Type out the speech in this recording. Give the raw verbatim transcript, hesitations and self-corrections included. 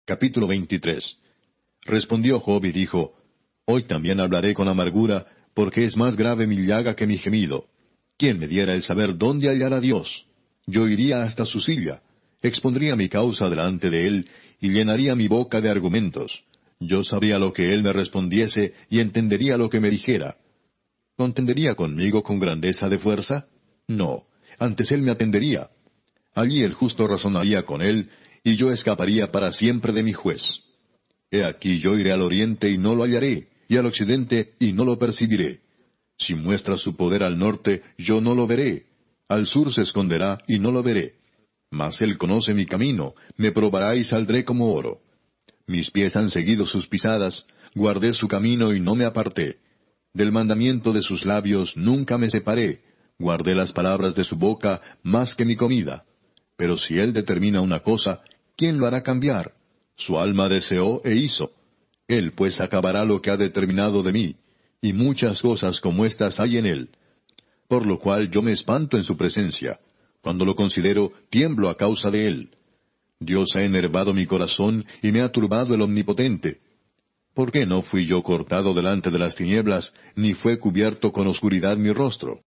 Capítulo veintitrés. Respondió Job y dijo, Hoy también hablaré con amargura, porque es más grave mi llaga que mi gemido. ¿Quién me diera el saber dónde hallar a Dios? Yo iría hasta su silla, expondría mi causa delante de él, y llenaría mi boca de argumentos. Yo sabría lo que él me respondiese, y entendería lo que me dijera. ¿Contendería conmigo con grandeza de fuerza? No, antes él me atendería. Allí el justo razonaría con él, y yo escaparía para siempre de mi juez. He aquí yo iré al oriente y no lo hallaré, y al occidente y no lo percibiré. Si muestra su poder al norte, yo no lo veré. Al sur se esconderá y no lo veré. Mas él conoce mi camino, me probará y saldré como oro. Mis pies han seguido sus pisadas, guardé su camino y no me aparté. Del mandamiento de sus labios nunca me separé, guardé las palabras de su boca más que mi comida. Pero si él determina una cosa, ¿quién lo hará cambiar? Su alma deseó e hizo. Él pues acabará lo que ha determinado de mí, y muchas cosas como estas hay en él. Por lo cual yo me espanto en su presencia. Cuando lo considero, tiemblo a causa de él. Dios ha enervado mi corazón y me ha turbado el Omnipotente. ¿Por qué no fui yo cortado delante de las tinieblas, ni fue cubierto con oscuridad mi rostro?